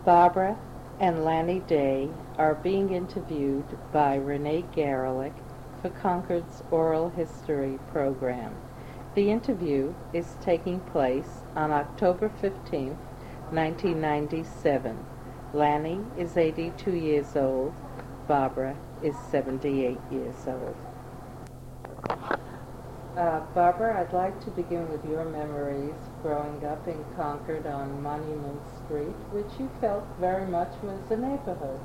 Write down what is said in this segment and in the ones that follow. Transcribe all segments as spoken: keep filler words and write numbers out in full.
Barbara and Lanny Day are being interviewed by Renee Garelick for Concord's Oral History program. The interview is taking place on October fifteenth, nineteen ninety-seven. Lanny is eighty-two years old. Barbara is seventy-eight years old. Uh, Barbara, I'd like to begin with your memories growing up in Concord on Monument Street, which you felt very much was a neighborhood.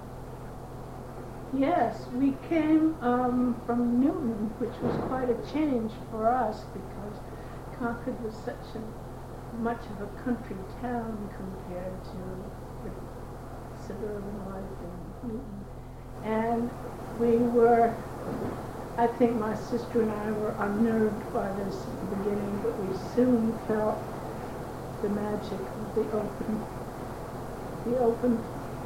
Yes, we came um, from Newton, which was quite a change for us because Concord was such a much of a country town compared to the suburban life in Newton. And we were, I think my sister and I were unnerved by this at the beginning, but we soon felt the magic of the open, the open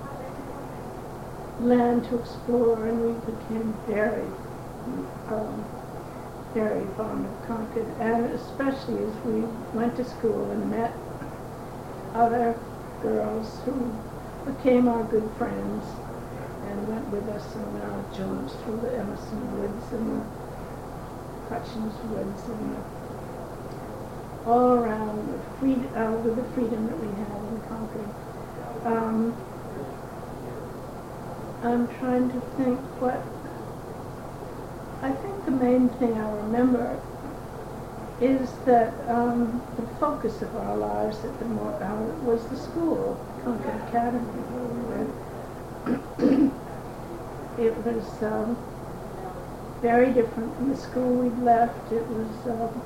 land to explore, and we became very, um, very fond of Concord, and especially as we went to school and met other girls who became our good friends and went with us on our jaunts through the Emerson Woods and the Hutchins Woods and the, all around the freedom, uh, with the freedom that we had in Concord. Um, I'm trying to think what, I think the main thing I remember is that um, the focus of our lives at the more, uh, was the school, Concord Academy, where we went. It was um, very different from the school we'd left. It was um,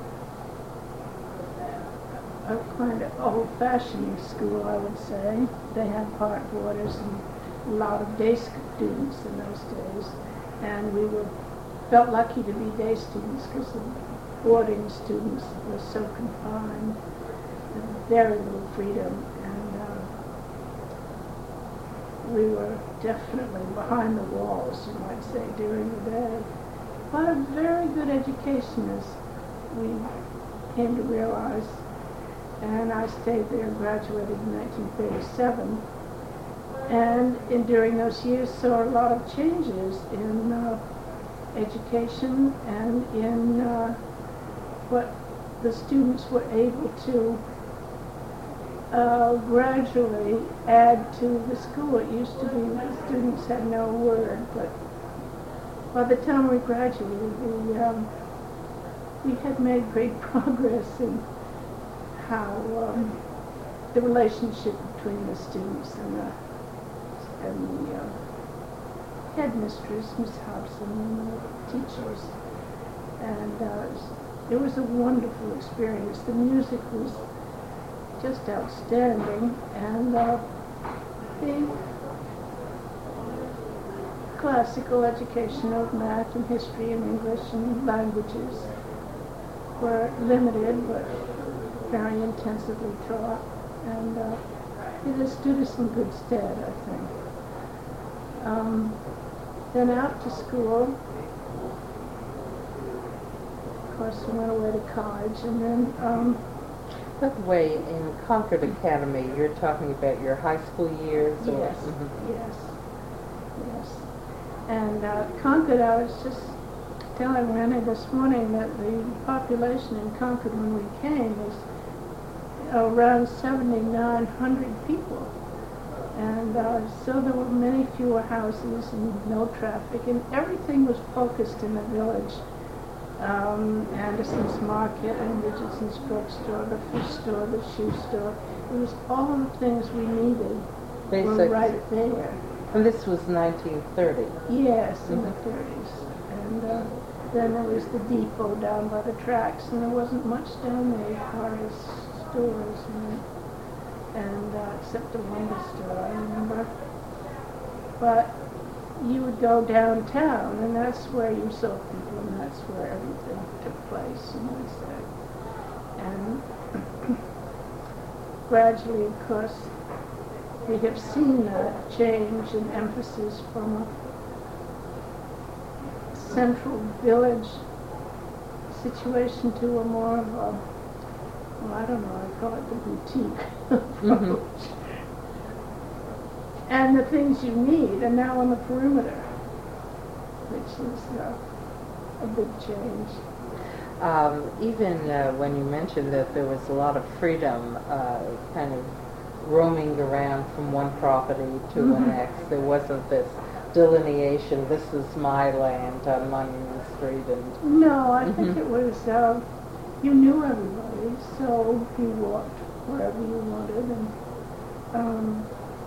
a kind of old-fashioned school, I would say. They had part boarders and a lot of day students in those days, and we were felt lucky to be day students because the boarding students were so confined, and very little freedom, and uh, we were definitely behind the walls, you might say, during the day. But a very good education, as we came to realize, and I stayed there, graduated in nineteen thirty-seven. And in, during those years saw a lot of changes in uh, education and in uh, what the students were able to uh, gradually add to the school. It used to be the students had no word, but by the time we graduated, we, um, we had made great progress in how um, the relationship between the students and the and the uh, headmistress, Miss Hobson, and the teachers. And uh, it was a wonderful experience. The music was just outstanding, and uh, the classical education of math and history and English and languages were limited, but very intensively taught, and uh, it has stood us in good stead, I think. Um, then after school, of course, we went away to college, and then... Um, By the way, in Concord Academy, you're talking about your high school years? Or? Yes, Mm-hmm. yes, yes. And uh, Concord, I was just telling Rennie this morning that the population in Concord when we came was around seventy-nine hundred people. And uh, so there were many fewer houses and no traffic, and everything was focused in the village. Um, Anderson's Market and Richardson's drugstore, the fish store, the shoe store. It was all the things we needed Basic. were right there. And this was nineteen thirty? Yes, in Mm-hmm. the thirties. And uh, then there was the depot down by the tracks, and there wasn't much down there as far as stores and, and uh, except the lumber store, I remember. But you would go downtown, and that's where you saw people, and that's where everything took place, you might say. And gradually, of course, we have seen that change in emphasis from a central village situation to a more of a, well, I don't know, I call it the boutique approach. Mm-hmm. and the things you need are now on the perimeter, which is uh, a big change. Um, even uh, when you mentioned that there was a lot of freedom, uh, kind of roaming around from one property to Mhm. the next, there wasn't this delineation, this is my land on Monument Street, and No, I think Mhm. it was, uh, you knew everybody, so you walked wherever you wanted, and um,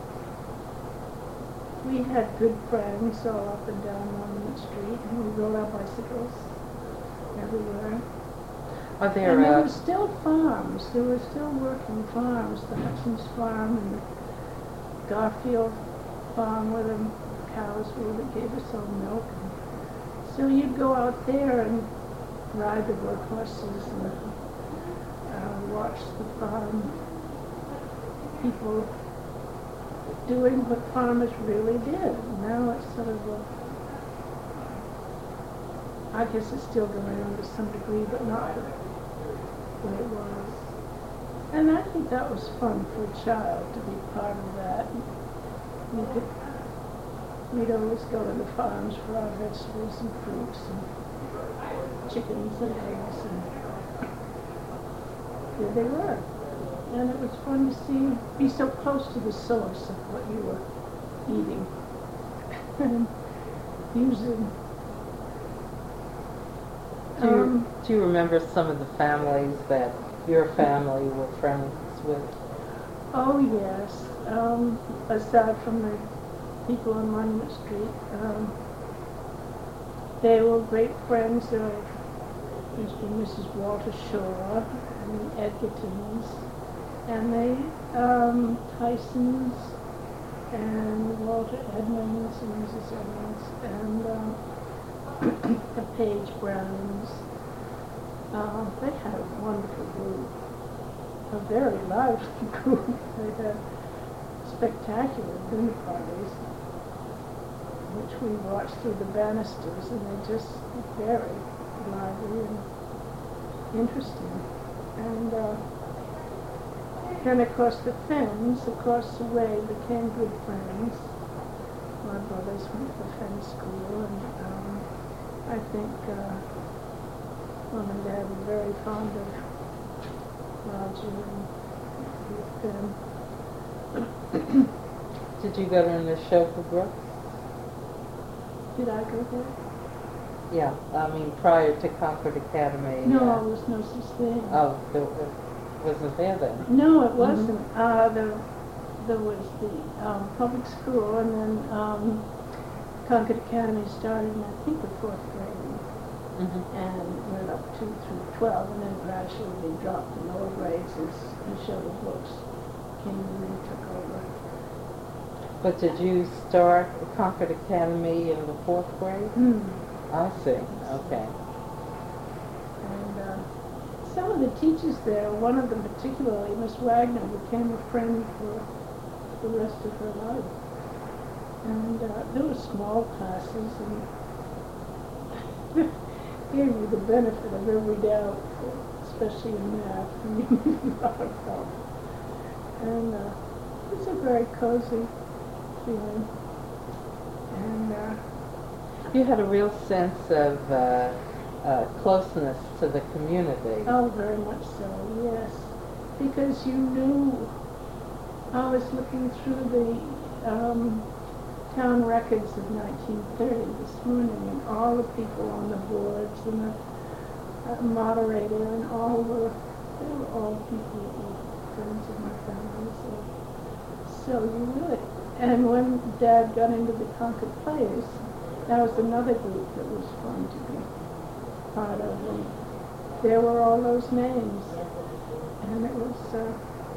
we had good friends all up and down Monument Street, and we rode our bicycles everywhere. are there, And there uh, were still farms, there were still working farms, the Hutchins Farm and the Garfield Farm where the cows were that gave us all milk. So you'd go out there and ride the work horses and uh, watch the farm people doing what farmers really did. Now it's sort of a, I guess it's still going on to some degree, but not the way it was. And I think that was fun for a child to be part of that. We could, we'd always go to the farms for our vegetables and fruits and chickens and eggs, and here they were. And it was fun to see, be so close to the source of what you were eating and using. do you, Um, do you remember some of the families that your family were friends with? oh yes, um, aside from the people on Monument Street, um, they were great friends of Mister and Missus Walter Shaw and the Edgertons, and they, um, Tysons and Walter Edmonds and Missus Edmonds and um, the Page Browns. Uh, they had a wonderful group, a very lively group. They had spectacular dinner parties, which we watched through the banisters, and they just were very lively and interesting. And uh, then, of course, the Finns across the way became good friends. My brothers went to the Finn school, and um, I think uh, Mom and Dad were very fond of Roger and Finn. Did you go to the show for Brooks? Did I go there? Yeah, I mean prior to Concord Academy. No, uh, there was no such thing. Oh, there, it wasn't there then? No, it wasn't. Uh, there, there was the um, public school, and then um, Concord Academy started in, I think, the fourth grade, Mm-hmm. and went up two through twelve, and then gradually they dropped the lower grades as the show of books came in and took over. But did you start Concord Academy in the fourth grade? Hmm. I see. Okay. And uh, some of the teachers there, one of them particularly, Miss Wagner, became a friend for the rest of her life. And uh, there were small classes, and gave you the benefit of every doubt, especially in math, and you needed a lot of help. And uh, it was a very cozy feeling. And uh, You had a real sense of uh, uh, closeness to the community. oh, very much so, yes. Because you knew, I was looking through the um, town records of nineteen thirty this morning, and all the people on the boards and the uh, moderator and all were, they were all people who were friends of my family. So, so you really, and when Dad got into the Concord Players, that was another group that was fun to be part of. And there were all those names, and it was. Uh,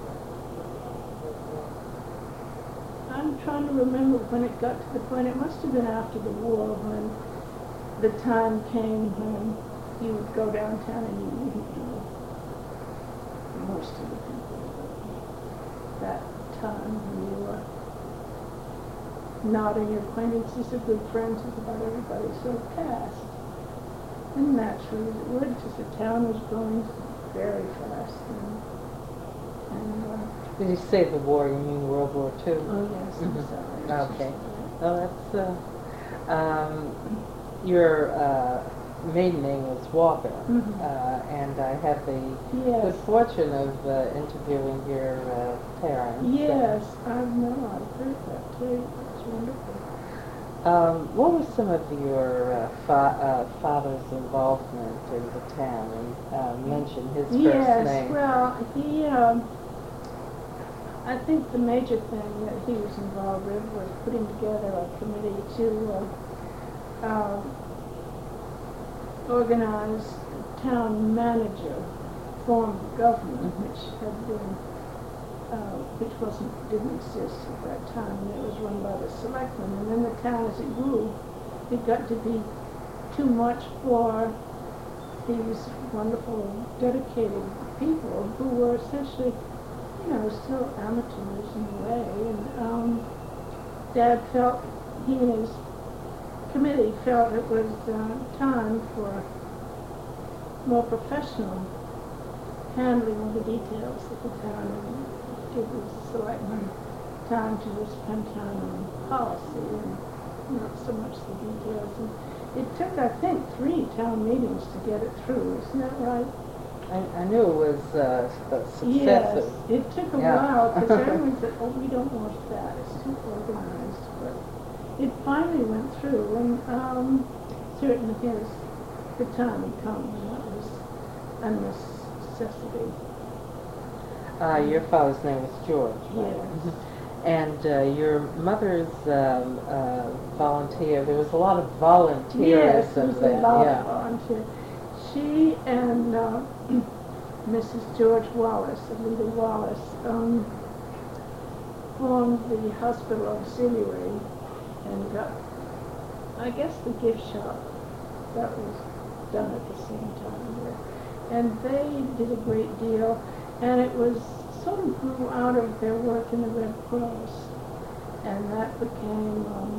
I'm trying to remember when it got to the point. It must have been after the war when the time came when you would go downtown and you wouldn't know most of the people. That time when you were nodding your acquaintances or good friends with about everybody so fast. And naturally it would, because the town was growing very fast. And, and uh, Did you say the war? You mean World War Two? Oh, yes, I'm Mhm. sorry. Okay. Oh, that's, uh, um, your, uh, maiden name was Walker. Mhm. Uh, and I had the Yes. good fortune of, uh, interviewing your, uh, parents. Yes, I've known, I've heard that too. It's wonderful. Um, what was some of your uh, fa- uh, father's involvement in the town? And uh, mention his first Yes, name. well, he, um, I think the major thing that he was involved with was putting together a committee to uh, uh, organize town manager form of government, Mhm. which had been, uh, which wasn't, didn't exist at that time, and it was run by the selectmen. And then the town, as it grew, it got to be too much for these wonderful, dedicated people who were essentially, you know, still amateurs in a way. And um, Dad felt, he and his committee felt it was uh, time for more professional handling of the details of the town, and give the selectmen time to spend time on policy and not so much the details. And it took, I think, three town meetings to get it through. Isn't that right? I, I knew it was uh, uh, Yes, successive. it took a Yeah. while because everyone said, "Oh, we don't want that. It's too organized." But it finally went through, and um, certainly his the time had come when that was a necessity. Uh, your father's name was George, right? Yes. And uh, your mother's um, uh, volunteer, there was a lot of volunteerism Yes, it was there. a lot yeah. of volunteer. She and uh, Missus George Wallace, Alida Wallace, um, formed the Hospital Auxiliary and got, I guess, the gift shop that was done at the same time there. And they did a great deal, and it was sort of grew out of their work in the Red Cross, and that became, um,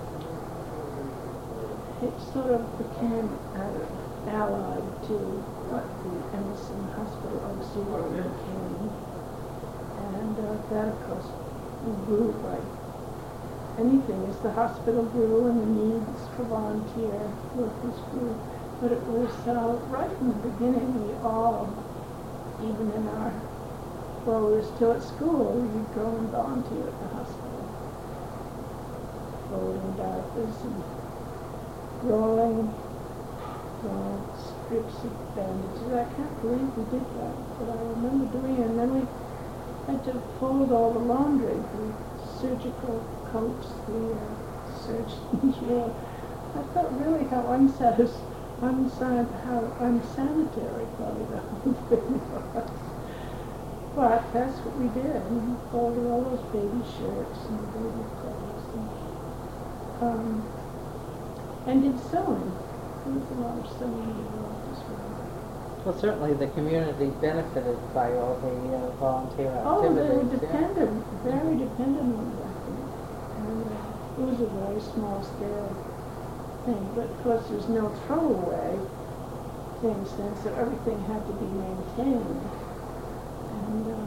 it sort of became uh, allied to what the Emerson Hospital Auxiliary became. And uh, that, of course, grew like anything as the hospital grew and the needs for volunteer workers grew. But it was uh, right from the beginning, we all, even in our, while we were still at school, we'd go and volunteer at the hospital, folding diapers and rolling uh, strips of bandages. I can't believe we did that, but I remember doing it. And then we had to fold all the laundry, the surgical coats, the uh, surgeon's wear. I thought really how unsatisfying, unsan how unsanitary probably the whole thing was. But that's what we did. We folded all those baby shirts and baby clothes and, um, and did sewing. There was a lot of sewing involved as well. Well, certainly the community benefited by all the uh, volunteer Oh, activities. they were yeah. dependent, very dependent on that thing. And uh, it was a very small scale thing. But of course there's no throwaway things then, so everything had to be maintained. And um,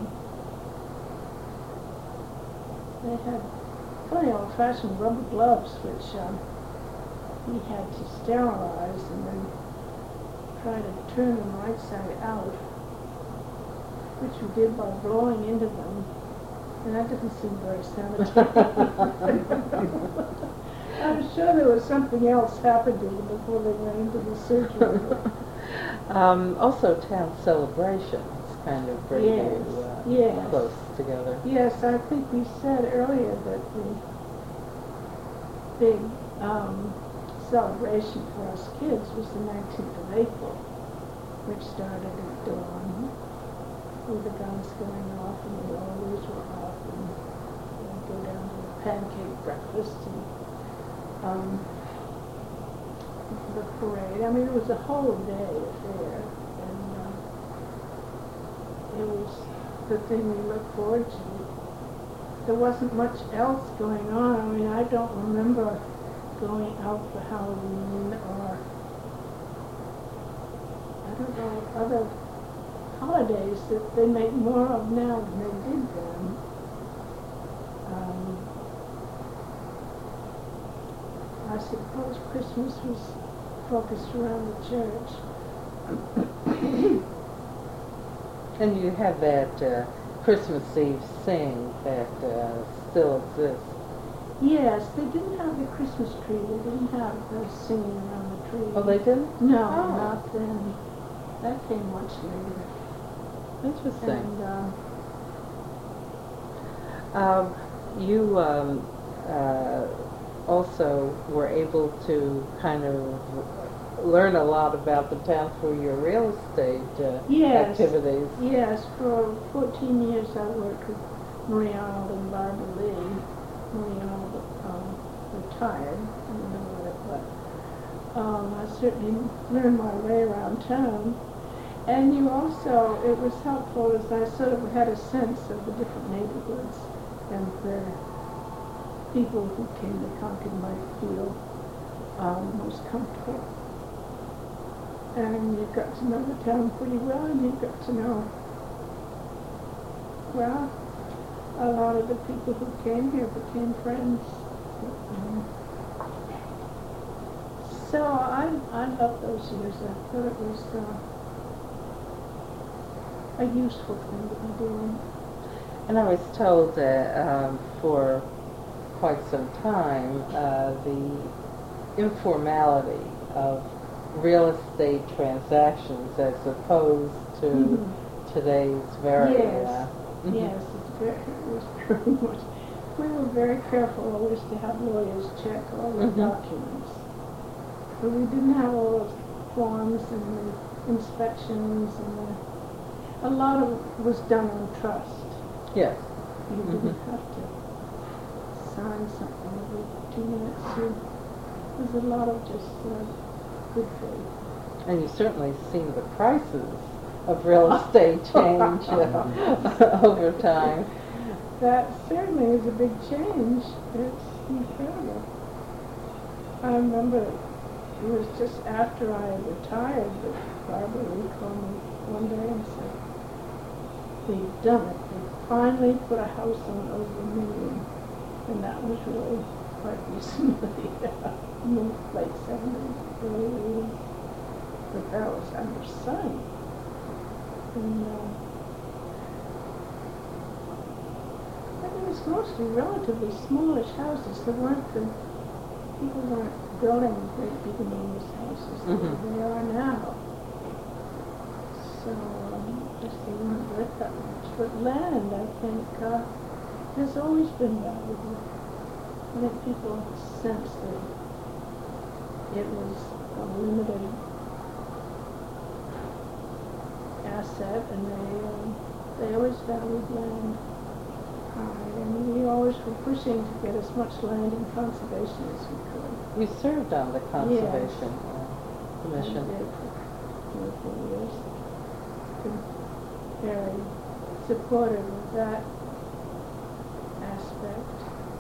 they had funny old-fashioned rubber gloves, which um, we had to sterilize and then try to turn them right side out, which we did by blowing into them. And that didn't seem very sanitary. I'm sure there was something else happened to them before they went into the surgery. um, also, town celebrations kind of bring Yes, you uh, yes. close together. Yes, I think we said earlier that the big um, celebration for us kids was the nineteenth of April, which started at dawn with the guns going off and the rollers were off, and we'd go down to the pancake breakfast and um, the parade. I mean, it was a whole day affair, and uh, it was the thing we looked forward to. There wasn't much else going on. I mean, I don't remember going out for Halloween or, I don't know, other holidays that they make more of now than they did then. Um, I suppose Christmas was focused around the church. And you have that uh, Christmas Eve sing that uh, still exists. Yes, they didn't have the Christmas tree. They didn't have the singing around the tree. Oh, they didn't? No, Oh. not then. That came much later. Interesting. And uh, Um, you um, uh, also were able to kind of learn a lot about the town through your real estate uh, Yes. activities. yes, for fourteen years I worked with Marie Arnold and Barbara Lee. Marie Arnold um, retired, I don't know what, but um, I certainly learned my way around town. And you also, it was helpful as I sort of had a sense of the different neighborhoods and where people who came to Concord might feel um, most comfortable. And you got to know the town pretty well, and you got to know, well, a lot of the people who came here became friends. Um, so I, I loved those years. I thought it was uh, a useful thing to be doing. And I was told that um, for quite some time, uh, the informality of real estate transactions as opposed to Mhm. today's very... Yes. Uh, mhm. Yes, it's very, it was very much. We were very careful always to have lawyers check all the Mhm. documents. But we didn't have all those forms and the inspections and the, a lot of it was done on trust. Yes. You didn't Mhm. have to sign something every two minutes. You, there's a lot of just uh, good faith. And you've certainly seen the prices of real estate change uh, over time. That certainly is a big change. It's incredible. I remember it was just after I had retired that Barbara Lee called me one day and said, "We've done it. We finally put a house on over a million." And that was really quite recently, in the late seventies, early eighties. But that was under sight. And uh, but it was mostly relatively smallish houses. There weren't the, people weren't building great big enormous houses the way Mhm. they are now. So, um, I guess they weren't worth that much. But land, I think, uh, has always been valuable. I think people sense that it was a limited asset, and they um, they always valued land high, and we always were pushing to get as much land in conservation as we could. You served on the Conservation uh, I Commission. did for three or four years. Been very supportive of that aspect.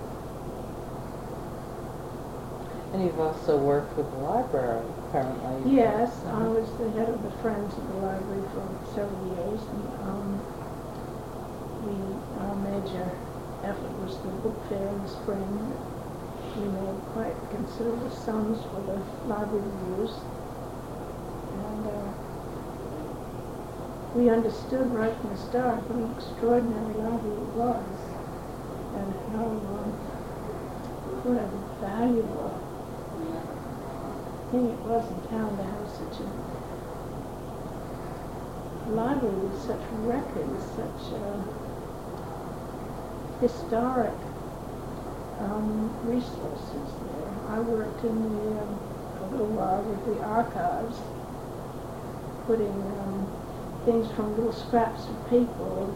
And you've also worked with the library, apparently. Yes, I Uh-huh. was the head of the Friends of the Library for several years, and um, we, our major effort was the book fair in the spring. We made quite considerable sums for the library reviews, and uh, we understood right from the start what an extraordinary library it was, and how um, what a valuable thing it was in town to have such a library with such records, such uh, historic um, resources there. I worked in the, um, a little while with the archives, putting um, things from little scraps of paper,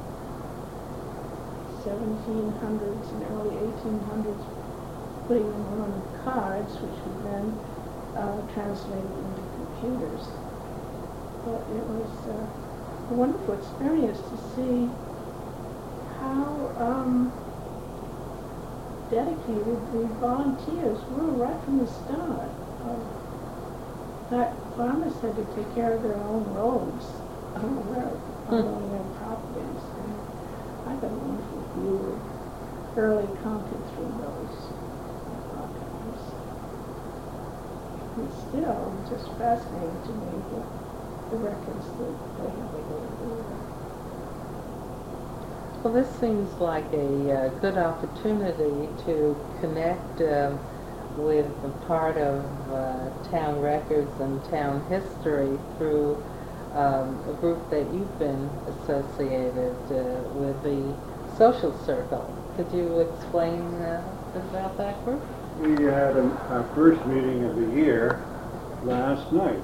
seventeen hundreds and early eighteen hundreds, putting them on cards, which we then uh, translated into computers. But it was uh, a wonderful experience to see how um, dedicated the volunteers were right from the start. Uh, that farmers had to take care of their own roads, I'm aware of Hmm. all their properties, and I got a wonderful view of early Concord through those archives. It's still just fascinating to me what the records that they have available there. Well, this seems like a uh, good opportunity to connect um, with a part of uh, town records and town history through um, a group that you've been associated uh, with, the Social Circle. Could you explain uh, about that group? We had a, our first meeting of the year last night,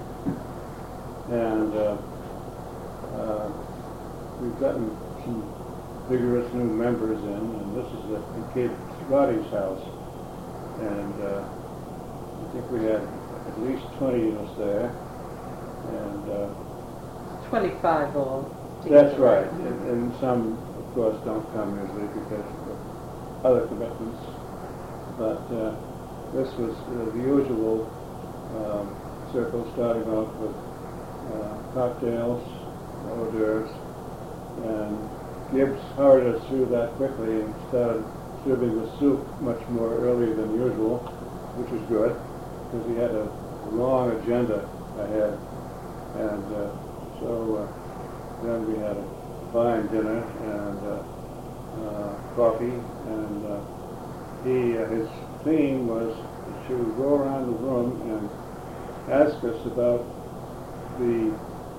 and uh, uh, we've gotten some vigorous new members in, and this is at Kate Roddy's house, and uh, I think we had at least twenty of us there, and uh, twenty-five all. that's right, and, and some, of course, don't come usually because of other commitments, but uh, this was uh, the usual um, circle, starting off with uh, cocktails, hors d'oeuvres, and Gibbs hurried us through that quickly and started serving the soup much more early than usual, which was good, because he had a long agenda ahead. And uh, so uh, then we had a fine dinner and uh, uh, coffee, and uh, he uh, his theme was to go around the room and ask us about the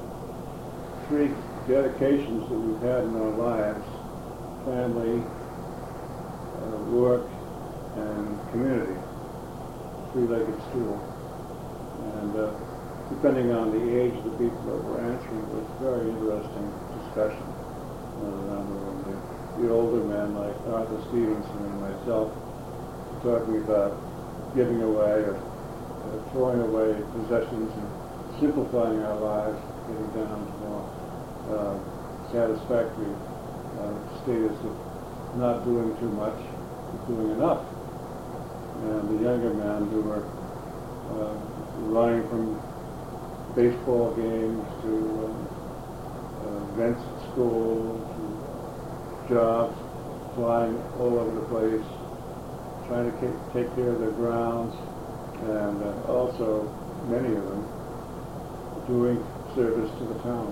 three dedications that we've had in our lives: family, uh, work, and community. Three-legged stool. And uh, depending on the age of the people that were answering, it was very interesting discussion uh, around the room. The, the older men, like Arthur Stevenson and myself, talking about giving away or uh, throwing away possessions and simplifying our lives, getting down to more uh, satisfactory uh, status of not doing too much, but doing enough. And the younger men who were uh, running from baseball games to uh, uh, events at school to jobs, flying all over the place, trying to ca- take care of their grounds, and uh, also many of them doing service to the town.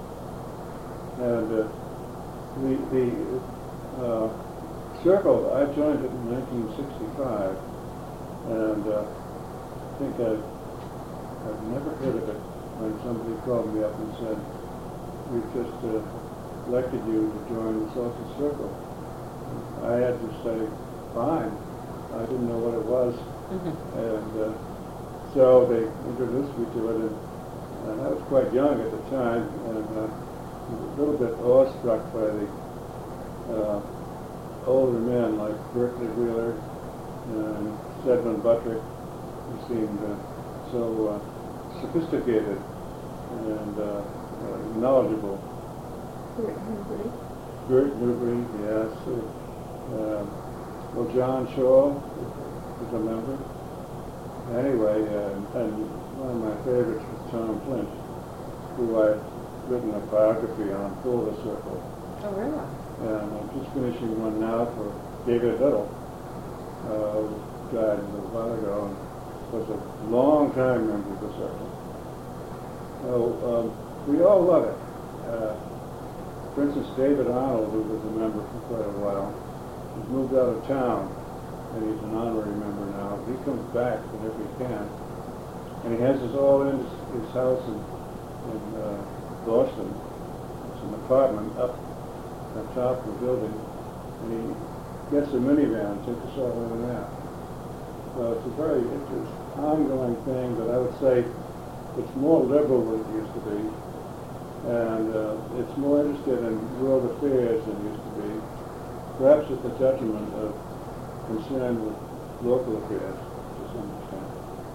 And uh, the, the uh, circle, I joined it in nineteen sixty-five, and uh, I think I, I've never heard of it when somebody called me up and said, "We've just uh, elected you to join the social circle." I had to say, "Fine." I didn't know what it was, Mm-hmm. and uh, so they introduced me to it, and, and I was quite young at the time, and uh, a little bit awestruck by the uh, older men like Berkeley Wheeler and Sedmund Buttrick, who seemed uh, so uh, sophisticated and uh, uh, knowledgeable. Bert Newbury. Bert Newbury, yes. Uh, well, John Shaw was a member. Anyway, uh, and one of my favorites was Tom Flint, who I've written a biography on for the circle. Oh, really? And I'm just finishing one now for David Little, uh, who died a little while ago and was a long-time member of the circle. So um, we all love it. Uh, for instance, David Arnold, who was a member for quite a while, has moved out of town, and he's an honorary member now. He comes back whenever he can, and he has his all in his, his house in, in uh, Boston. It's an apartment up on top of the building, and he gets a minivan, takes us all in and out. So it's a very it's an ongoing thing, but I would say it's more liberal than it used to be, and uh, it's more interested in world affairs than it used to be, perhaps at the detriment of concern with local affairs to some extent.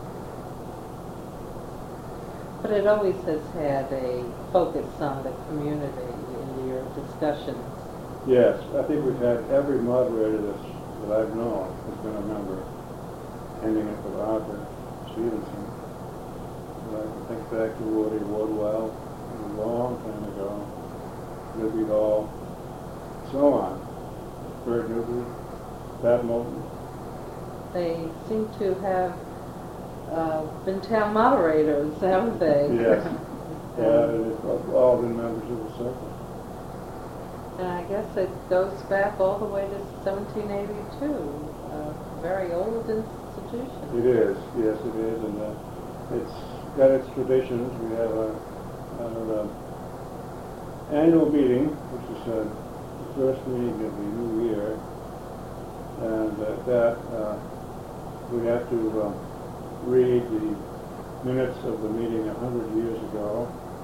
But it always has had a focus on the community in your discussions. Yes, I think we've had every moderator that's, that I've known has been a member, ending it with Arthur Stevenson. And I can think back to Woody Wardwell, a long time ago, Libby Hall, so on. Bert Newby, Pat Moulton. They seem to have uh, been town moderators, haven't they? Yes. Yeah, they've all been members of the circle. And I guess it goes back all the way to seventeen eighty-two, a very old institution. It is, yes it is, and uh, it's got its traditions. We have a, a, a annual meeting, which is uh, the first meeting of the new year, and at that uh, we have to uh, read the minutes of the meeting a hundred years ago.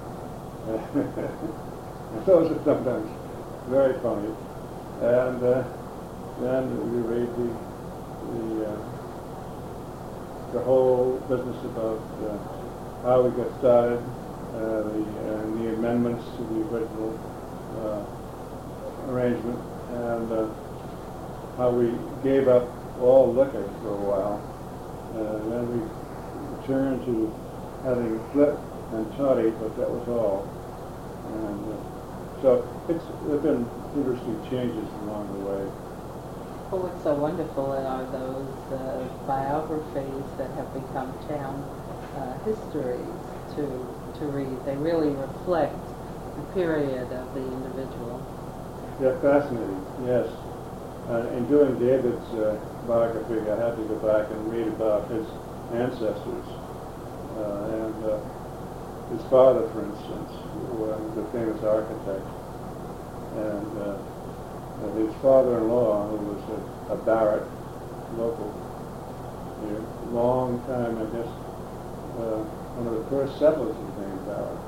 And those are sometimes very funny. And uh, then we read the the, uh, the whole business about uh, how we got started, uh, the, uh, the amendments to the original uh, arrangement, and uh, how we gave up all liquor for a while. Uh, and then we returned to having flip and toddy, but that was all. And uh, so it's there have been interesting changes along the way. Oh, what's so wonderful are those uh, biographies that have become town uh, histories to to read. They really reflect the period of the individual. Yeah, fascinating. Yes. Uh, in doing David's uh, biography, I had to go back and read about his ancestors uh, and uh, his father, for instance, who was a famous architect, and uh, and his father-in-law, who was a, a Barrett, local, here, long time, I guess, uh, one of the first settlers was named Barrett.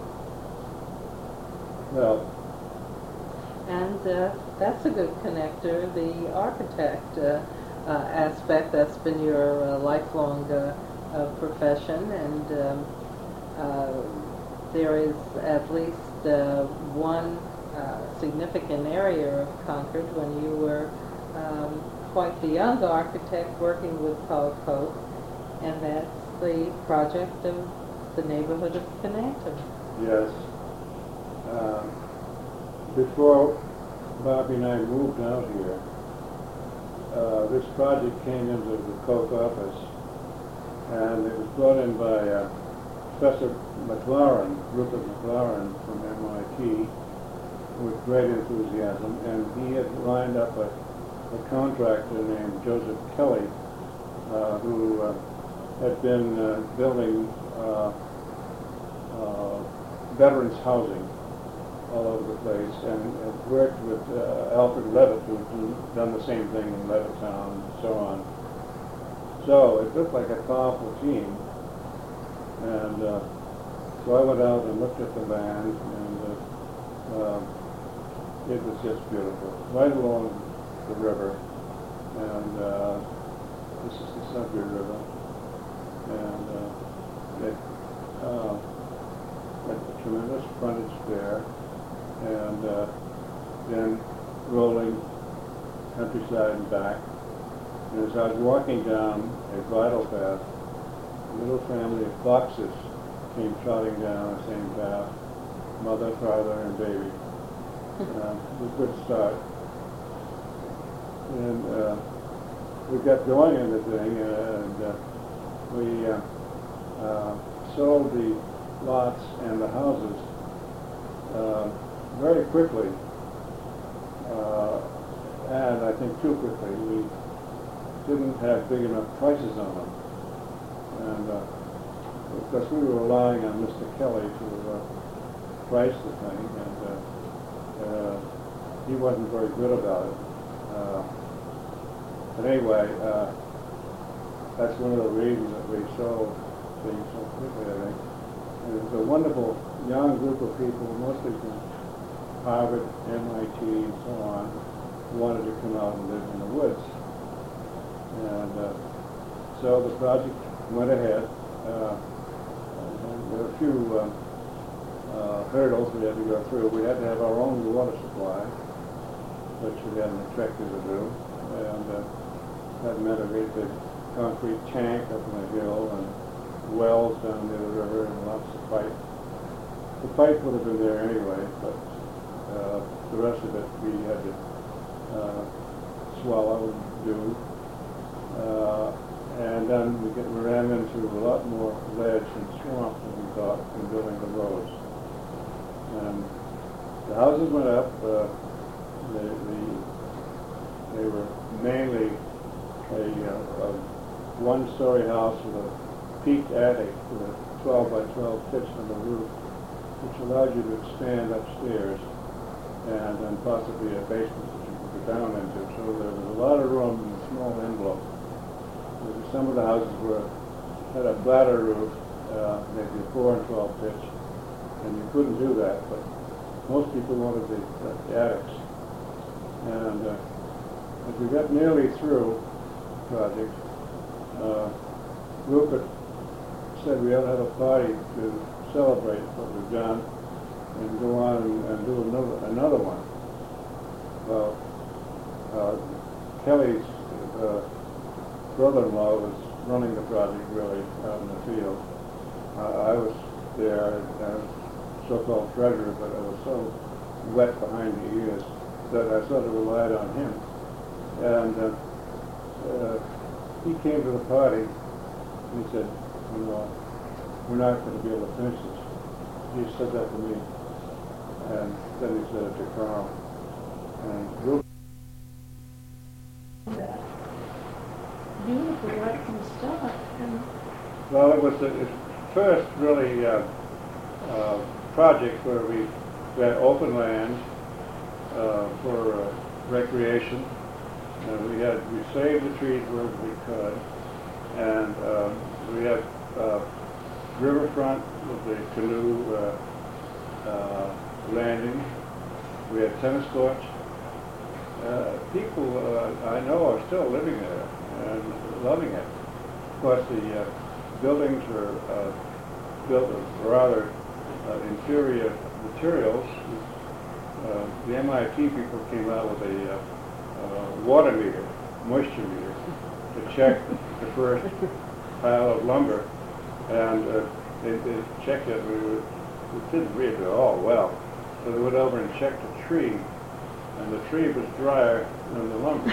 Well, And uh, that's a good connector, the architect uh, uh, aspect. That's been your uh, lifelong uh, uh, profession, and um, uh, there is at least uh, one uh, significant area of Concord when you were um, quite the young architect working with Paul Cope, and that's the project of the neighborhood of Canantum. yes. Uh, before Bobby and I moved out here, uh, this project came into the Coke office, and it was brought in by uh, Professor McLaren, Rupert McLaren from M I T, with great enthusiasm, and he had lined up a, a contractor named Joseph Kelly, uh, who uh, had been uh, building uh, uh, veterans housing all over the place, and had worked with uh, Alfred Levitt, who had done the same thing in Levittown and so on. So it looked like a powerful team, and uh, so I went out and looked at the land, and uh, uh, it was just beautiful, right along the river, and uh, this is the Sudbury River, and uh, it uh, had a tremendous frontage there, and uh, then rolling countryside and back. And as I was walking down a bridle path, a little family of foxes came trotting down the same path, mother, father, and baby. Uh, it was a good start. And uh, we got going in the thing, and uh, we uh, uh, sold the lots and the houses uh, very quickly, uh, and I think too quickly. We didn't have big enough prices on them, and uh, of course we were relying on Mister Kelly to uh, price the thing, and uh, uh, he wasn't very good about it. Uh, but anyway, uh, that's one of the reasons that we sold things so quickly, I think. And it was a wonderful young group of people, mostly from Harvard, M I T, and so on, who wanted to come out and live in the woods. And uh, so the project went ahead. Uh, and there were a few uh, uh, hurdles we had to go through. We had to have our own water supply, which we hadn't expected to do. And uh, that meant a great big concrete tank up on the hill, and wells down near the river, and lots of pipe. the pipe would have been there anyway, but uh, the rest of it we had to uh, swallow and do. Uh, and then we, get, we ran into a lot more ledge and swamp than we thought in building the roads. And the houses went up. Uh, they, the, they were mainly a, uh, a one-story house with a peaked attic with a twelve by twelve pitch on the roof, which allowed you to expand upstairs and then possibly a basement that you could go down into. So there was a lot of room in a small envelope. Some of the houses were had a flatter roof, uh, maybe a four and twelve pitch, and you couldn't do that. But most people wanted the, uh, the attics. And uh, as we got nearly through the project, uh, Rupert said we ought to have a party to celebrate what we've done and go on and, and do another another one. Well, uh, Kelly's uh, brother-in-law was running the project really out in the field. Uh, I was there as so-called treasurer, but I was so wet behind the ears that I sort of relied on him. And uh, uh, he came to the party and he said, you know, we're not going to be able to finish this. He said that to me. And then he said it to Carl. And Rupert. That beautiful right from the start. And Well, it was the it first really uh, uh, project where we had open land uh, for uh, recreation. Uh, we had we saved the trees where we could, and um, we had uh, riverfront with the canoe uh, uh, landing. We had tennis courts. Uh, people uh, I know are still living there and loving it. Of course, the uh, buildings were uh, built with rather uh, inferior materials. Uh, the M I T people came out with a uh, uh, water meter, moisture meter, to check the first pile of lumber, and uh, they, they checked it. We were, it didn't read at all well, so they went over and checked the tree, and the tree was drier than the lumber.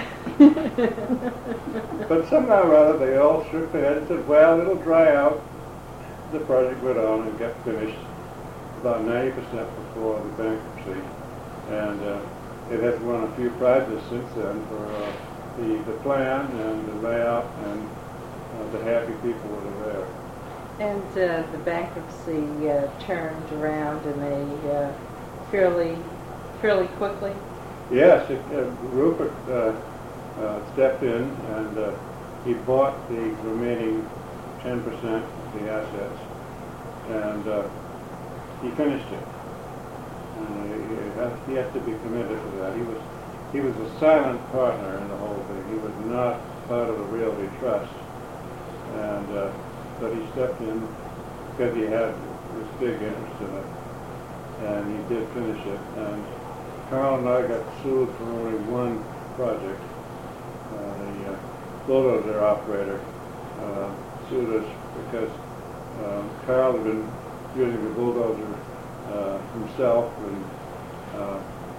But somehow or other, they all shook their heads and said, well, it'll dry out. The project went on and got finished about ninety percent before the bankruptcy. And uh, it has won a few prizes since then for uh, the, the plan and the layout and uh, the happy people that are there. And uh, the bankruptcy uh, turned around in a uh, fairly, fairly quickly? Yes, it, uh, Rupert uh, uh, stepped in and uh, he bought the remaining ten percent of the assets, and uh, he finished it. And he, he, had, he had to be committed to that. He was he was a silent partner in the whole thing. He was not part of the Realty Trust, and uh, but he stepped in because he had this big interest in it, and he did finish it. And Carl and I got sued for only one project. Uh, the uh, bulldozer operator uh, sued us because um, Carl had been using the bulldozer uh, himself, and uh,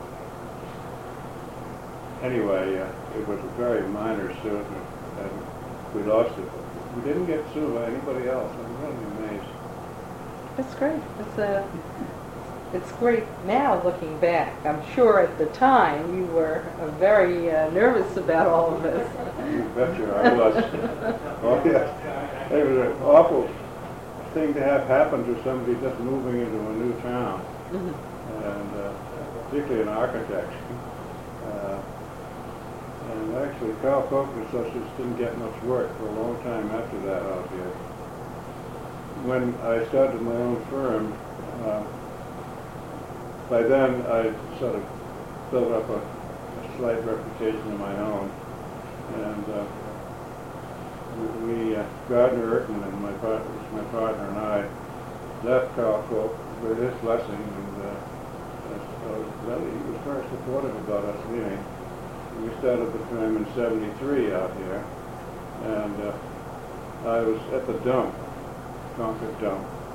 anyway, uh, it was a very minor suit, and we lost it. We didn't get sued by anybody else. I'm really amazed. That's great. It's a. It's great now looking back. I'm sure at the time you were uh, very uh, nervous about all of this. You betcha I was. Oh, yes. It was an awful thing to have happen to somebody just moving into a new town, mm-hmm. and uh, particularly an architect. Uh, and actually, Carl Coke and Associates didn't get much work for a long time after that out here. When I started my own firm, uh, by then, I sort of built up a, a slight reputation of my own, and uh, we, uh, Gardner Erkin and my partner, my partner and I, left Carl Coke with his blessing, and uh, so really he was very supportive about us leaving. We started the firm in seventy-three out here, and uh, I was at the dump, Concord dump,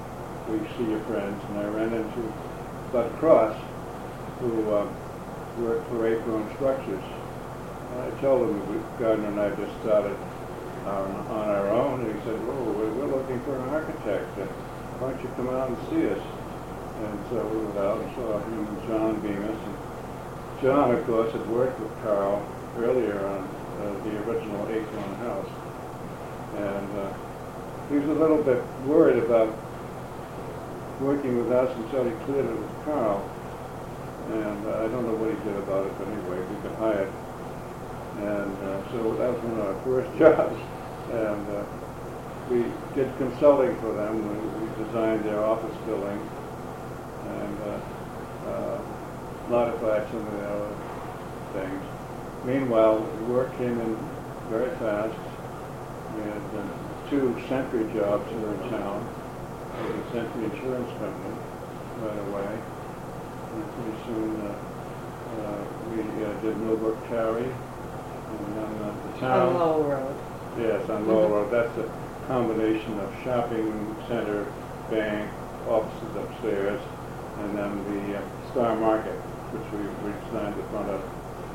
we see your friends, and I ran into Bud Cross, who um, worked for Acorn Structures. And I told him that Gardner and I just started our, on our own, and he said, "Oh, we're, we're looking for an architect. Uh, why don't you come out and see us?" And so we went out and saw him and John Bemis. And John, of course, had worked with Carl earlier on uh, the original Acorn house. And uh, he was a little bit worried about working with us until he cleared it with Carl. And uh, I don't know what he did about it, but anyway, we got hired. And uh, so that was one of our first jobs. And uh, we did consulting for them. We, we designed their office building and uh, uh, modified some of the other things. Meanwhile, the work came in very fast. We had uh, two Century jobs here in town, with the Century Insurance Company right away. And pretty soon uh, uh, we uh, did Millbrook Terry, and then uh, the town. On Lowell Road. Yes, on Lowell Road. That's a combination of shopping center, bank, offices upstairs, and then the uh, Star Market, which we redesigned the front of.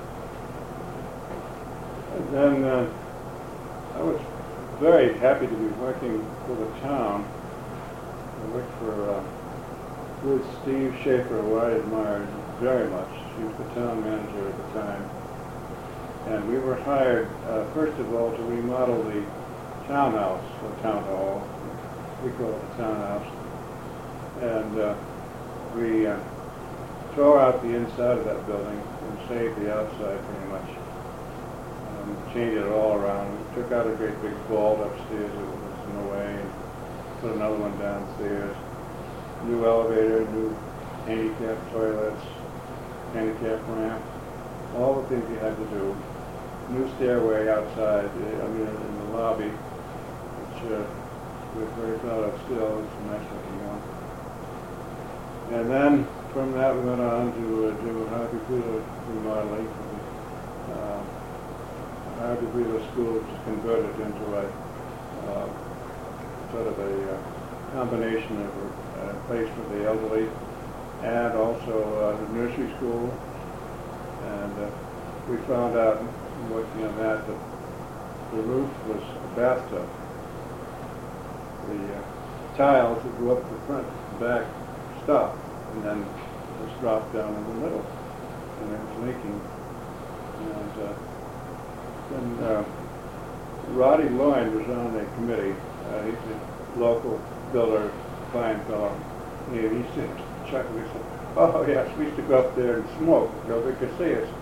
And then uh, I was very happy to be working for the town. I worked for uh, with Steve Schaefer, who I admired very much. He was the town manager at the time. And we were hired, uh, first of all, to remodel the townhouse, or town hall. We call it the townhouse. And uh, we uh, tore out the inside of that building and saved the outside pretty much. Um, changed it all around. We took out a great big vault upstairs that was in the way and put another one downstairs. New elevator, new handicap toilets, handicap ramp, all the things you had to do. New stairway outside, uh, I mean in the lobby, which uh, we're very proud of still. It's a nice looking one. And then from that we went on to uh, do Harvey Wheeler remodeling for the uh, Harvey Wheeler School, which is converted into a uh, sort of a uh, combination of a uh, place for the elderly and also uh, the nursery school. And uh, we found out, working on that, that the roof was a bathtub. The uh, tiles that go up the front and back stopped, and then just dropped down in the middle, and it was leaking. And uh, then uh, Roddy Lloyd was on the committee. Uh, he's a local builder, fine fellow. He, he said, Chuck, we said, "Oh yes, we used to go up there and smoke. Nobody could see us."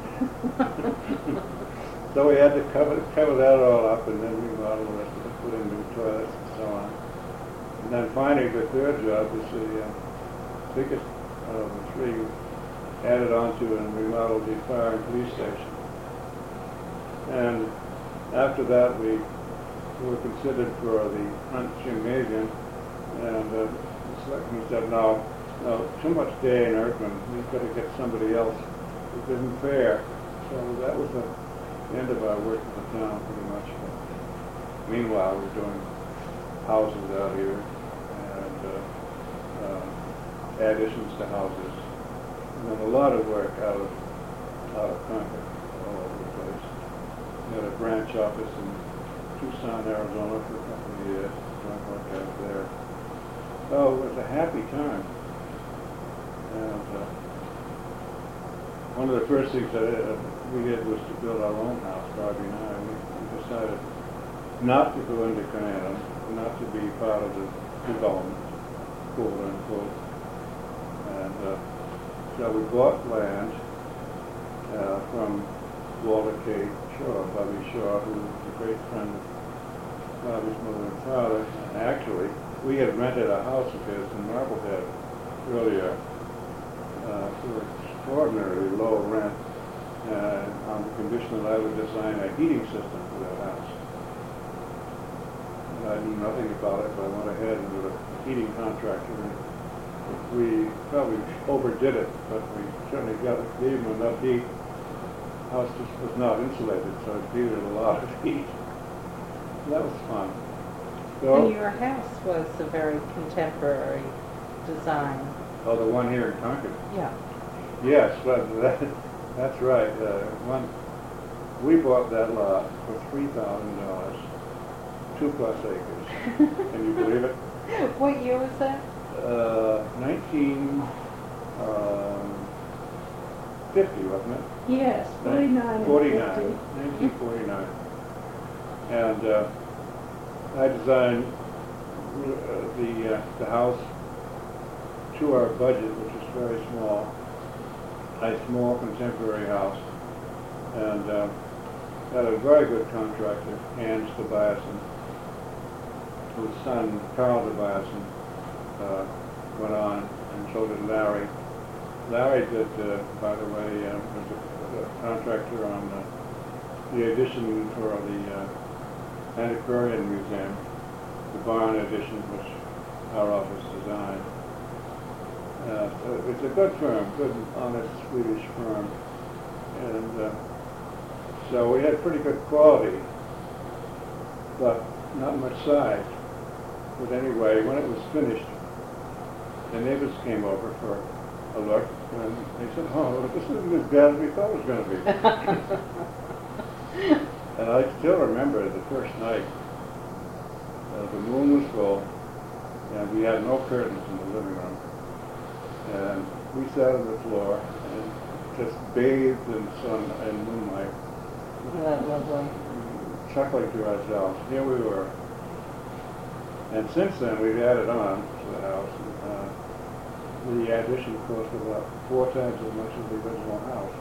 So we had to cover cover that all up, and then remodel the rest of it, put in new toilets and so on. And then finally, the third job was the uh, biggest of the three, added on to and remodeled the fire and police station. And after that, we were considered for the Hunt Gymnasium, and uh, the selectman said, "No, no, too much day in Erkman. We've got to get somebody else. It isn't fair." So that was the end of our work with the town, pretty much. But meanwhile, we're doing houses out here and uh, uh, additions to houses, and then a lot of work out of out of Concord, all over the place. We had a branch office in Tucson, Arizona, for a couple of years. Doing work out there. So it was a happy time. And uh, one of the first things that uh, we did was to build our own house, Barbie and I. We, we decided not to go into Canada, not to be part of the development, quote unquote. And uh, so we bought land uh, from Walter K. Shaw, Bobby Shaw, who was a great friend of Bobby's mother and father. And actually, we had rented a house of his in Marblehead earlier uh, for extraordinarily low rent, uh, on the condition that I would design a heating system for that house. And I knew nothing about it, but I went ahead and did a heating contractor. And we probably overdid it, but we certainly got gave him enough heat. The house just was not insulated, so it needed a lot of heat. That was fun. So, And your house was a very contemporary design. Oh, the one here in Concord. Yeah. Yes, but that, that's right. Uh, one, we bought that lot for three thousand dollars, two plus acres. Can you believe it? What year was that? Uh, nineteen fifty, wasn't it? Yes, forty-nine and Forty-nine, fifty. nineteen forty-nine. And uh, I designed uh, the uh, the house to our budget, which is very small, a small contemporary house, and uh, had a very good contractor, Hans Tobiasen, whose son Carl Tobiasen uh, went on, and so did Larry. Larry did, uh, by the way, uh, was a, a contractor on uh, the addition for the uh, Antiquarian Museum, the barn addition, which our office designed. Uh, so it's a good firm, good, honest Swedish firm, and uh, so we had pretty good quality, but not much size. But anyway, when it was finished, the neighbors came over for a look, and they said, "Oh, this isn't as bad as we thought it was going to be." And I still remember the first night. Uh, the moon was full, and we had no curtains in the living room. And we sat on the floor and just bathed in sun and moonlight, That lovely. chuckling to ourselves. Here we were. And since then, we've added on to the house. Uh, the addition cost about four times as much as the original house.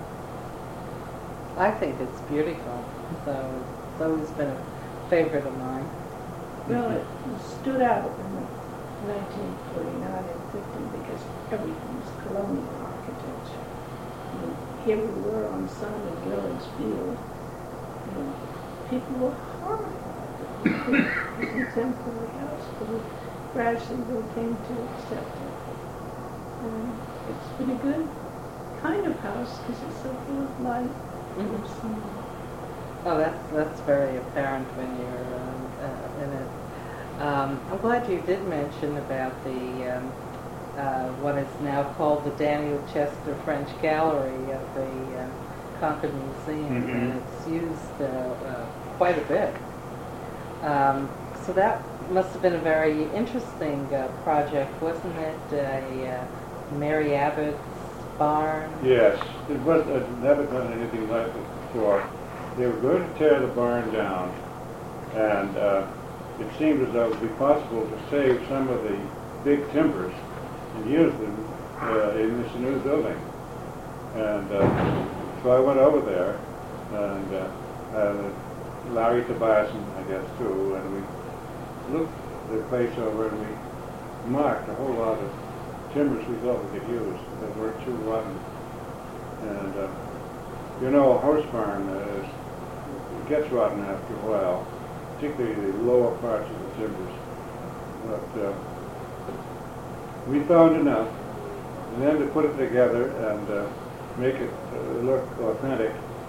I think it's beautiful. So it's always been a favorite of mine. Well, it stood out in nineteen forty-nine and fifty because everything was colonial architecture. And here we were on Simon Gillis Field, and people were horrified at the contemporary house, but we gradually they came to accept it. And it's been a good kind of house because it's so full of light. Mhm. Full of sun. Oh, that's that's very apparent when you're um, uh, in it. Um, I'm glad you did mention about the um, uh, what is now called the Daniel Chester French Gallery of the uh, Concord Museum, Mhm. and it's used uh, uh, quite a bit. Um, so that must have been a very interesting uh, project, wasn't it? A uh, Mary Abbott's barn. Yes, it was, I'd never done anything like it before. They were going to tear the barn down, and uh, it seemed as though it would be possible to save some of the big timbers and use them uh, in this new building. And uh, so I went over there, and uh, uh, Larry Tobiasen, I guess, too, and we looked the place over and we marked a whole lot of timbers we thought we could use that weren't too rotten. And uh, you know, a horse barn uh, is, it gets rotten after a while, particularly the lower parts of the timbers. But uh, we found enough, and then to put it together and uh, make it uh, look authentic.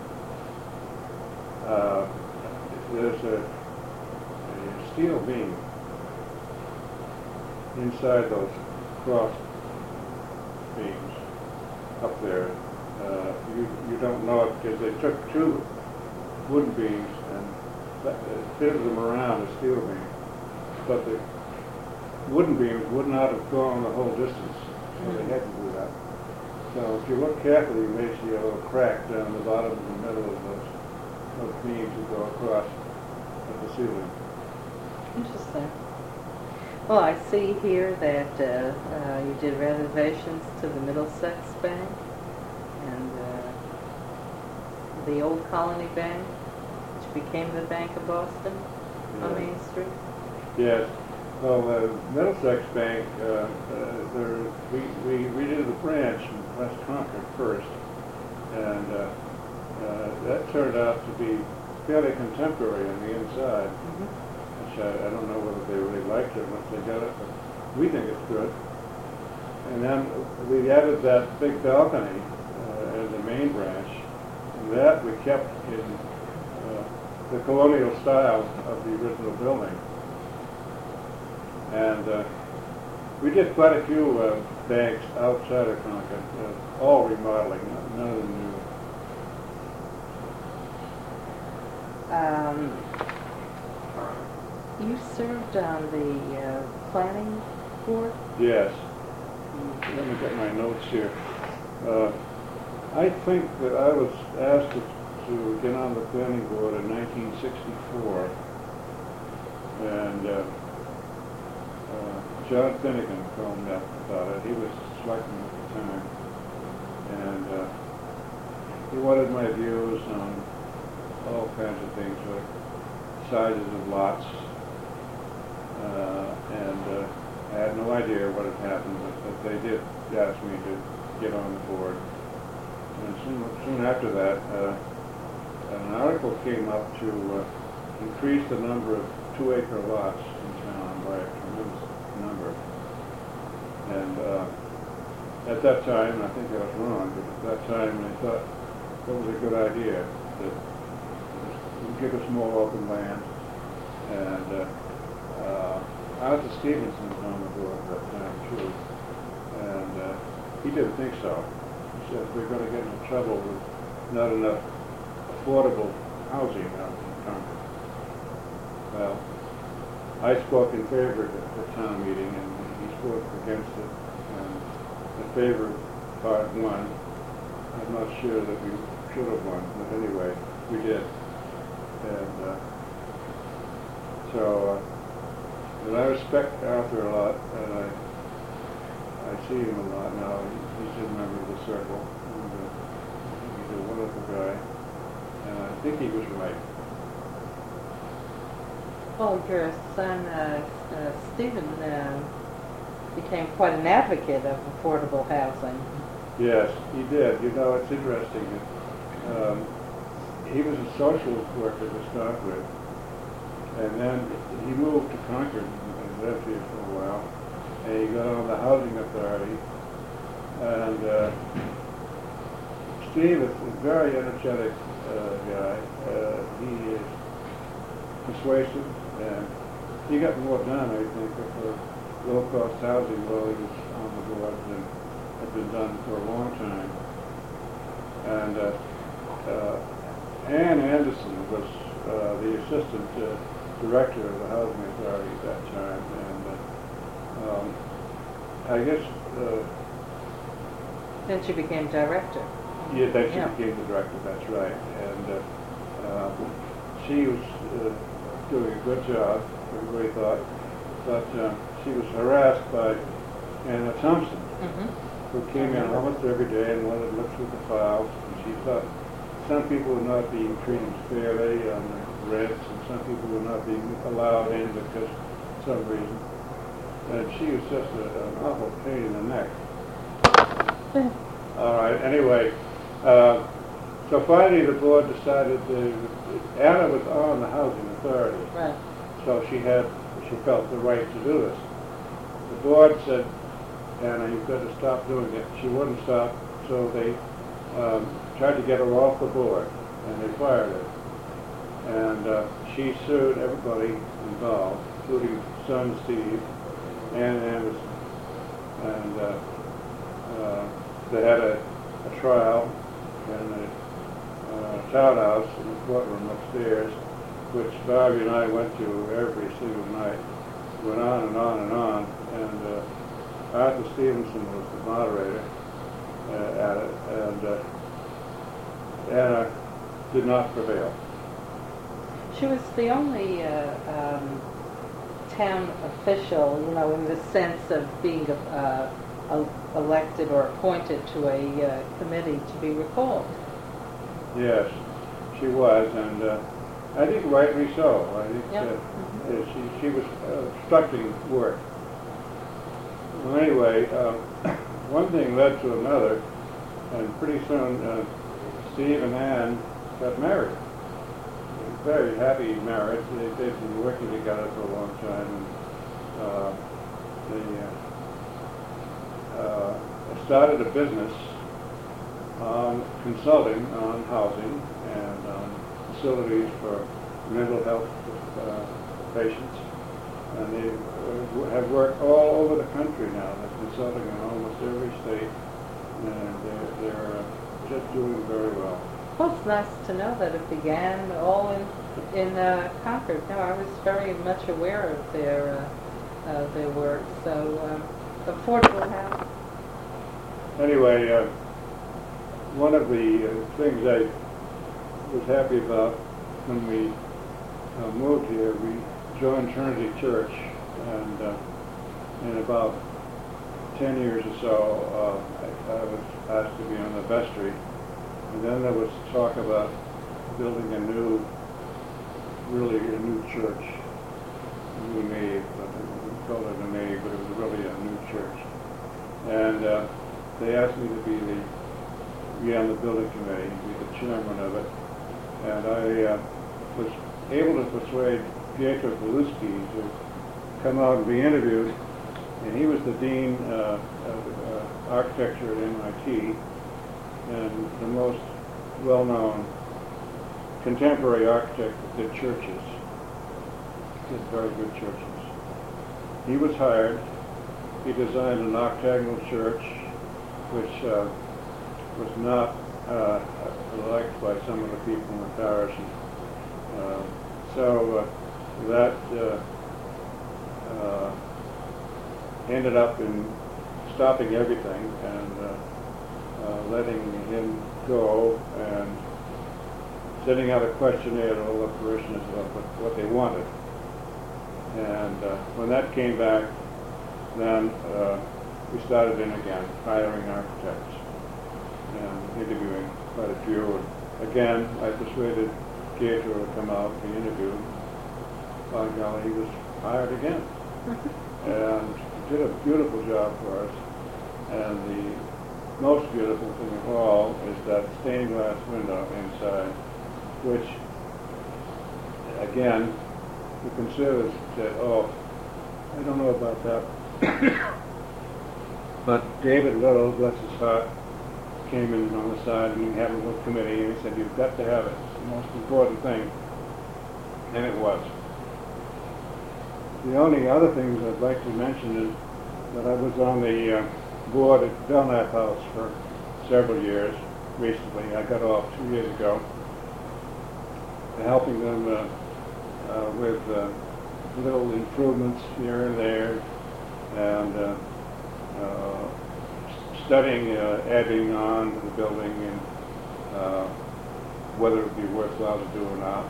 Uh, there's a, a steel beam inside those cross beams up there. Uh, you you don't know it because they took two wooden beams and uh, fitted them around a steel beam, but the wooden beams would not have gone the whole distance, so they had to do that. So if you look carefully, you may see a little crack down the bottom of the middle of those, those beams that go across at the ceiling. Interesting. Well, I see here that uh, uh, you did renovations to the Middlesex Bank and uh, the Old Colony Bank, which became the Bank of Boston on Yeah. Main Street. Yes. Well, uh, Middlesex Bank, uh, uh, there, we, we redid the branch in West Concord first, and uh, uh, that turned out to be fairly contemporary on the inside. Mm-hmm. Which I, I don't know whether they really liked it once they got it, but we think it's good. And then we added that big balcony uh, as the main branch, and that we kept in uh, the colonial style of the original building. And uh, we did quite a few uh, banks outside of Concord, uh, all remodeling, none of them new. Um, you served on the uh, planning board? Yes. Let me get my notes here. Uh, I think that I was asked to, to get on the planning board in nineteen sixty-four, and uh, uh, John Finnegan phoned up about it. He was selectman at the time, and uh, he wanted my views on all kinds of things, like sizes of lots, uh, and uh, I had no idea what had happened, but, but they did ask me to get on the board. And soon, soon after that, uh, an article came up to uh, increase the number of two-acre lots in town by a tremendous number. And uh, at that time, I think I was wrong, but at that time I thought that was a good idea, that it would give us more open land. And uh, uh, Arthur Stevenson was on the board at that time too, and uh, he didn't think so. He said we're going to get into trouble with not enough affordable housing out in Concord. Well, I spoke in favor of it at the town meeting, and he spoke against it, and in favor of part one. I'm not sure that we should have won, but anyway, we did. And uh, so, uh, and I respect Arthur a lot, and I I see him a lot now. He's a member of the circle, and uh, he's a wonderful guy, and I think he was right. Well, your son, uh, uh, Stephen, uh, became quite an advocate of affordable housing. Yes, he did. You know, it's interesting. Um, he was a social worker to start with, and then he moved to Concord and lived here for a while, and he got on the housing authority. And uh, Steve is a very energetic uh, guy. Uh, he is persuasive, and he got more done, I think, for low-cost housing while he was on the board than had been done for a long time. And uh, uh, Ann Anderson was uh, the assistant uh, director of the housing authority at that time, and uh, um, I guess uh, Then she became director. yeah, then she Yeah. became the director. That's right, and uh, uh, she was uh, doing a good job. Everybody thought, but uh, she was harassed by Anna Thompson, Mm-hmm. who came in almost every day and wanted to look through the files, and she thought some people were not being treated fairly on the rents, and some people were not being allowed in because of some reason. And she was just a, an awful pain in the neck. All right, anyway, uh, so finally the board decided to, Anna was on the housing authority, Right. so she had, she felt the right to do this. The board said, Anna, you've got to stop doing it. She wouldn't stop, so they um, tried to get her off the board, and they fired her. And uh, she sued everybody involved, including son Steve, Ann Anderson. And uh, uh, they had a, a trial in the uh, townhouse in the courtroom upstairs, which Barbie and I went to every single night. Went on and on and on, and uh, Arthur Stevenson was the moderator uh, at it, and uh, Anna did not prevail. She was the only uh, um, town official, you know, in the sense of being uh, uh, elected or appointed to a uh, committee to be recalled. Yes, she was, and uh, I think rightly so. I think Yep. uh, Mm-hmm. uh, she, she was uh, obstructing work. Well, anyway, uh, one thing led to another, and pretty soon uh, Steve and Ann got married. Very happy marriage. They, they've been working together for a long time, and uh, they uh, uh, started a business on consulting on housing and on facilities for mental health uh, patients. And they uh, have worked all over the country now. They're consulting in almost every state, and they're, they're uh, just doing very well. Well, it's nice to know that it began all in in uh, Concord. No, I was very much aware of their uh, uh, their work. So, um, affordable housing. Anyway, uh, one of the uh, things I was happy about when we uh, moved here, we joined Trinity Church, and uh, in about ten years or so, uh, I, I was asked to be on the vestry, and then there was talk about building a new, really a new church, a new nave, but we called it a nave, but it was really a new church. And uh, they asked me to be the, be on the building committee, be the chairman of it, and I uh, was able to persuade Pietro Belusky to come out and be interviewed, and he was the dean uh, of uh, architecture at M I T, and the most well-known contemporary architect that did churches, did very good churches. He was hired. He designed an octagonal church, which uh, was not uh, liked by some of the people in the parish. Uh, so uh, that uh, uh, ended up in stopping everything and uh, uh, letting him go and sending out a questionnaire to all the parishioners about what, what they wanted. And uh, when that came back, then uh, we started in again, hiring architects and interviewing quite a few. And again, I persuaded Pietro to come out and be interviewed. By golly, he was hired again. And did a beautiful job for us. And the most beautiful thing of all is that stained glass window inside, which, again, the conservatives said, oh, I don't know about that. But David Little, bless his heart, came in on the side and we had a little committee and he said, you've got to have it. It's the most important thing. And it was. The only other things I'd like to mention is that I was on the uh, board at Belknap House for several years recently. I got off two years ago, helping them uh, uh, with uh, little improvements here and there, and uh, uh, studying uh, adding on to the building and uh, whether it would be worthwhile to do or not.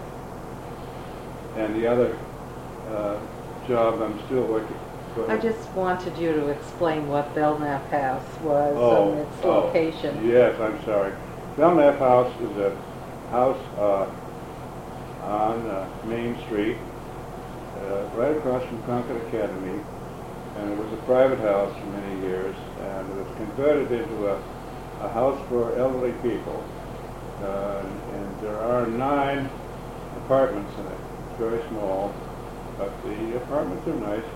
And the other uh, job I'm still working. I just wanted you to explain what Belknap House was oh, and its oh, location. Yes, I'm sorry. Belknap House is a house uh, on uh, Main Street, uh, right across from Concord Academy, and it was a private house for many years, and it was converted into a, a house for elderly people, uh, and, and there are nine apartments in it. It's very small, but the apartments are nice,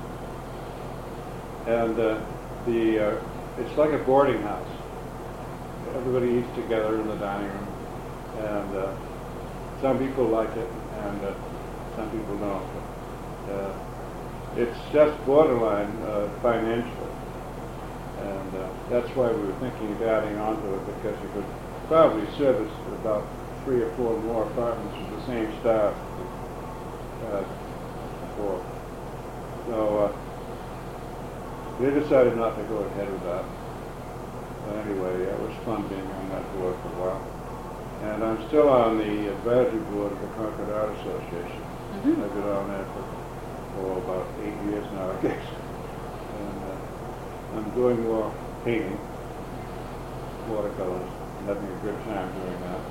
and uh, the uh, it's like a boarding house. Everybody eats together in the dining room, and uh, some people like it, and uh, some people don't. Uh, it's just borderline uh, financial, and uh, that's why we were thinking of adding on to it, because you could probably service about three or four more apartments with the same staff uh, for. So uh, we decided not to go ahead with that. But anyway, it was fun being on that board for a while. And I'm still on the advisory board of the Concord Art Association. Mm-hmm. I've been on that for oh, about eight years now, I guess. And uh, I'm doing more painting, watercolors, and having a good time doing that.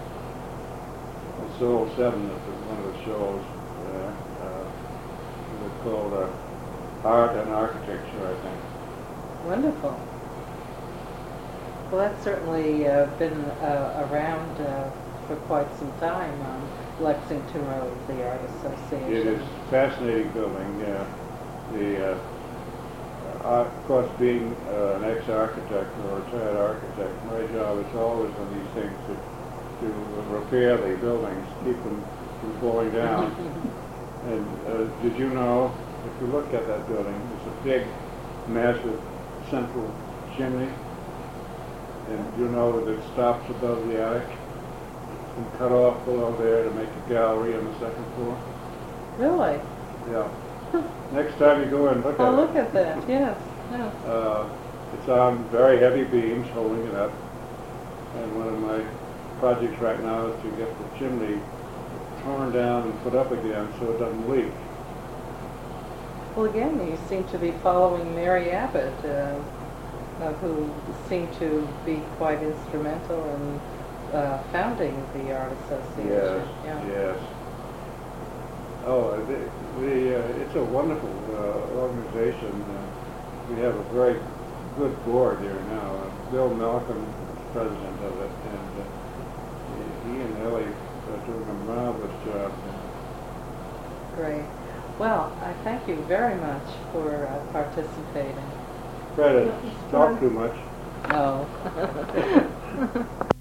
I sold seven at the, one of the shows there. Uh, it was called uh, Art and Architecture, I think. Wonderful. Well, that's certainly uh, been uh, around uh, for quite some time on Lexington Road, the Art Association. It is a fascinating building. Uh, the, uh, uh, of course, being uh, an ex-architect or a retired architect, my job is always on these things to, to repair the buildings, keep them from falling down. And uh, did you know if you look at that building, it's a big, massive central chimney, and you know that it stops above the attic and cut off below there to make a gallery on the second floor. Really? Yeah. Next time you go and look Oh, at look it, at that, yes, yes. uh, it's on very heavy beams holding it up. And one of my projects right now is to get the chimney torn down and put up again so it doesn't leak. Well, again, you seem to be following Mary Abbott, uh, uh, who seemed to be quite instrumental in uh, founding the Art Association. Yes, Yeah. yes. Oh, the, the, uh, it's a wonderful uh, organization. Uh, we have a very good board here now. Uh, Bill Malcolm is president of it, and uh, he, he and Ellie are doing a marvelous job. Great. Well, I thank you very much for uh, participating. Fred, Yeah, it's talk fun. too much. No.